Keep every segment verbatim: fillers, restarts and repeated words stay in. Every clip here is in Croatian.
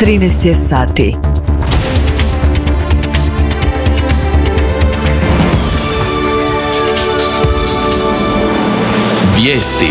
trinaest je sati. Vijesti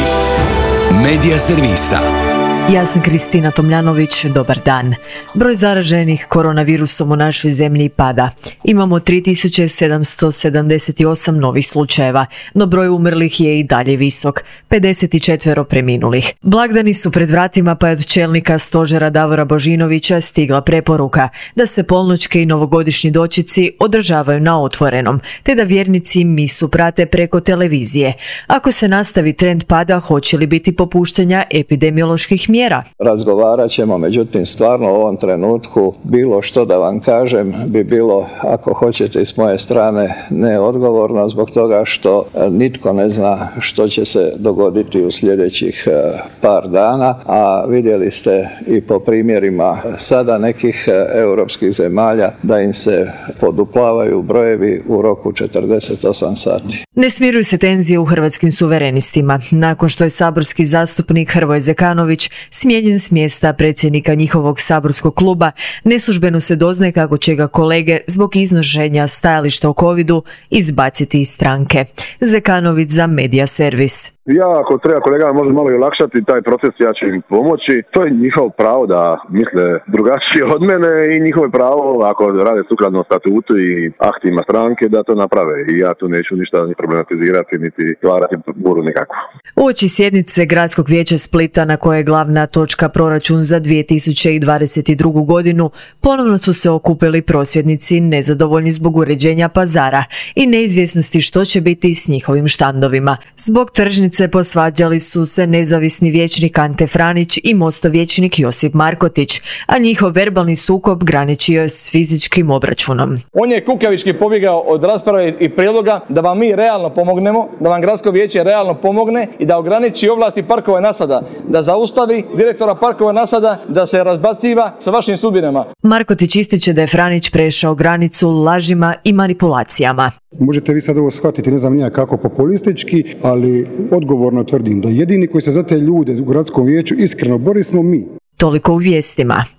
Medija servisa. Ja sam Kristina Tomljanović, dobar dan. Broj zaraženih koronavirusom u našoj zemlji pada. Imamo tri tisuće sedamsto sedamdeset osam novih slučajeva, no broj umrlih je i dalje visok, pedeset četiri preminulih. Blagdani su pred vratima, pa je od čelnika stožera Davora Božinovića stigla preporuka da se polnoćke i novogodišnji dočici održavaju na otvorenom, te da vjernici misu prate preko televizije. Ako se nastavi trend pada, hoće li biti popuštanja epidemioloških mjera? Razgovarat ćemo, međutim stvarno u ovom trenutku bilo što da vam kažem bi bilo, ako hoćete, s moje strane neodgovorno, zbog toga što nitko ne zna što će se dogoditi u sljedećih par dana, a vidjeli ste i po primjerima sada nekih europskih zemalja da im se poduplavaju brojevi u roku četrdeset osam sati. Ne smiruju se tenzije u Hrvatskim suverenistima. Nakon što je saborski zastupnik Hrvoje Zekanović smijenjen s mjesta predsjednika njihovog saborskog kluba, neslužbeno se doznaje kako će ga kolege zbog iznošenja stajališta o covidu izbaciti iz stranke. Zekanović za Medija servis. Ja, ako treba kolegama može malo i olakšati taj proces, ja ću im pomoći. To je njihovo pravo da misle drugačije od mene i njihovo pravo, ako rade sukladno statutu i aktima stranke, da to naprave. I ja tu neću ništa ni problematizirati, niti stvarati buru nikakvu. Uoči sjednice Gradskog vijeća Splita, na koje je glavna točka proračun za dvije tisuće dvadeset drugu godinu, ponovno su se okupili prosvjednici nezadovoljni zbog uređenja pazara i neizvjesnosti što će biti s njihovim štandovima. Zbog tržnice posvađali su se nezavisni vijećnik Ante Franić i Mostov vijećnik Josip Markotić, a njihov verbalni sukob graničio je s fizičkim obračunom. On je kukavički pobjegao od rasprave i prijedloga da vam mi realno pomognemo, da vam Gradsko vijeće realno pomogne i da ograniči ovlasti parkova nasada, da zaustavi direktora parkova nasada da se razbaciva sa vašim sudbinama. Markotić ističe da je Franić prešao granicu lažima i manipulacijama. Možete vi sad ovo shvatiti, ne znam nija kako populistički, ali odgovorno tvrdim da jedini koji se za te ljude u gradskom vijeću iskreno bori smo mi. Toliko u vijestima.